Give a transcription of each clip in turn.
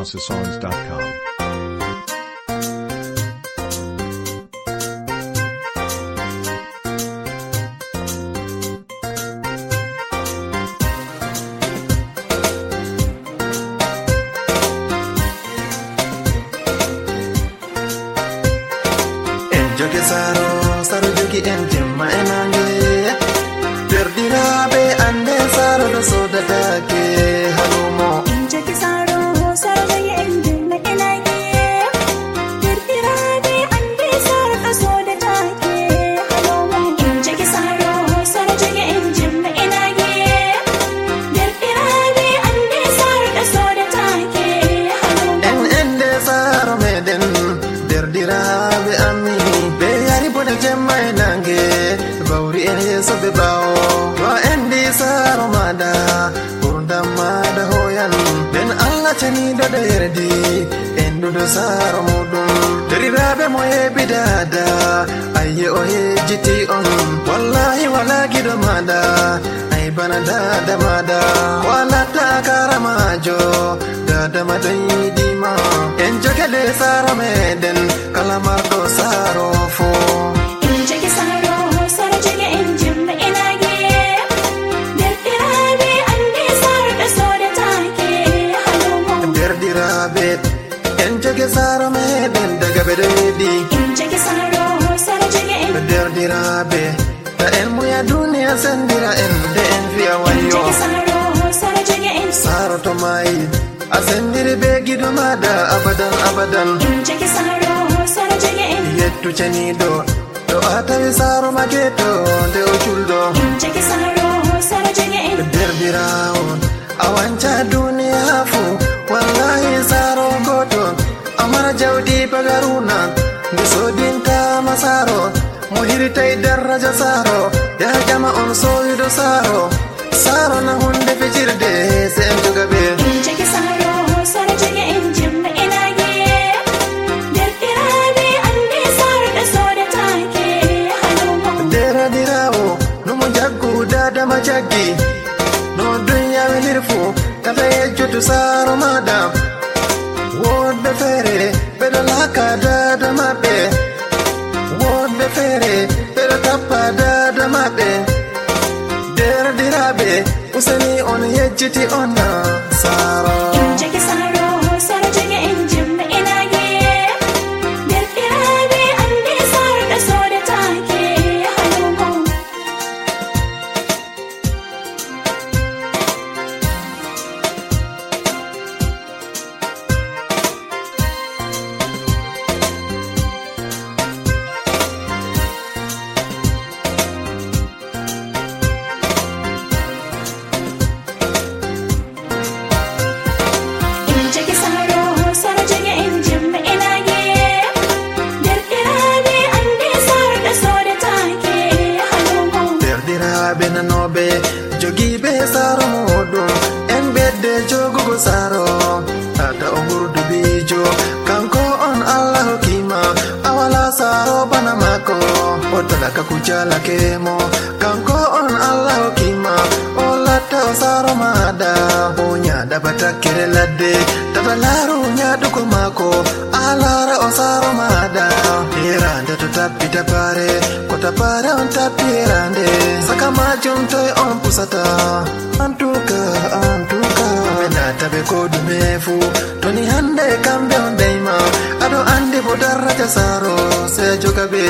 housesongs.com. Jogi saro jogi en jemma enange perdiraɓe ande saro ɗo sodadake halumo jogi saro jogi en jemma enange perdiraɓe ande saro ɗo sodadake halumo jogi saro jogi en jemma enange perdiraɓe ande saro ɗo sodadake halumo en ende saro meɗen perdiraɓe amin jemma enange bawri en yeso be bawo to endi saro mada urdam mada hoyan ben Allah tani do yerdi endudo saro mudum derirabe mo hebi dada ayye o hejiti on wallahi wala gido mada ay bana dada mada wala takara majo dada madai dima en jogele saro meden kala mardo saro fo en jogi saro meɗen daga ɓe reedi jogi saro jogi en derdiraɓe ta en muya duniya sendira en de en fiya wayo jogi saro jogi en saro to mayi a sendiri be gido maɗa abadan abadan jogi saro jogi en yettu ceniɗo to a tawi saro mageto nde o culɗo jogi saro jogi en derdirawo a wanca duniya fu wallahi saro goto amara jawdi bagaruna nde sodinta masaro mo hiritay daraja saro ya jama on soyudo saro na hunde fijirde se en joga ɓe jogi saro jogi en jemma enange derdiraɓe ande saro ɗo sodadake halumo deradirawo nomo jaggu dadama jaggi no dunya welirfu kata yejjutu saro maɗa woɗɓe feere ɓeɗo laaka dada maɓɓe woɗɓe feere ɓeɗo tappa dada maɓɓe derdiraɓe useni on yejjiti on saro jogi saro jogi en jemma enange derdiraɓe ande saro ɗo sodadake halumo jogi saro jogi en jemma enange derdiraɓe ande saro ɗo sodadake halumo derdiraɓe nanoɓe jogiɓe saro muɗum en ɓedde jogugo saro ata o ɓurdu bijo kanko on Allah hokkima a wala saro bana mako o talaka kujalakemo kanko on Allah hokkima o latta o saro maɗa o ñaɗaba takkere ladde tata laaru ñaɗugo mako a lara o saro maɗa yerande to tappi tapare ko tapare on tappi yerande saka majum toy on pusata antuka ɓe nataɓe ko ɗume fu toni hande kamɓe on deyma aɗo andi bo daraja saro se joga ɓe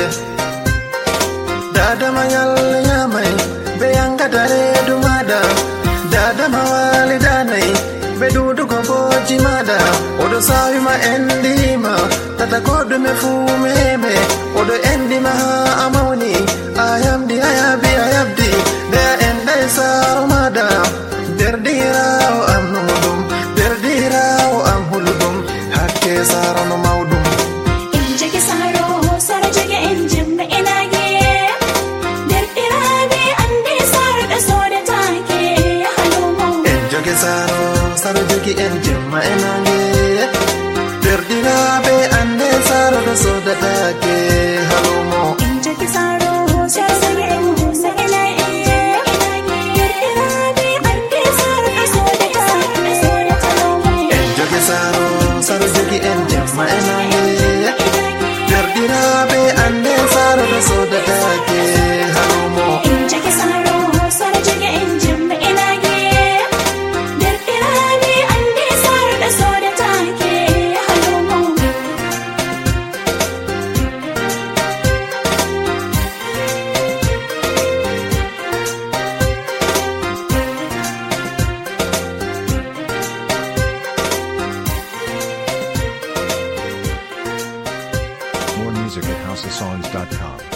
dadama yalle yamay ɓe yangata reedu maɗa dadama walidanayi ɓe ɗuɗugo boji maɗa oɗo sawima endima tata ko ɗume fu meme oɗo endima ha a mawni a yamdi a yabdi nde a enday saro maɗa derdirawo am numuɗum derdirawo am huluɗum hakke saro no mawɗum jogi saro jogi en jemma enange derdiraɓe ande saro ɗo sodadake halumo en jogi saro jogi en jemma enange derdiraɓe ande saro ɗo sodadake housesongs.com.